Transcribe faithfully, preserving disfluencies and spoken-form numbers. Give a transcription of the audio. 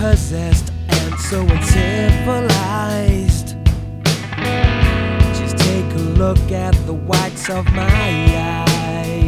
possessed and so uncivilized. Just take a look at the whites of my eyes.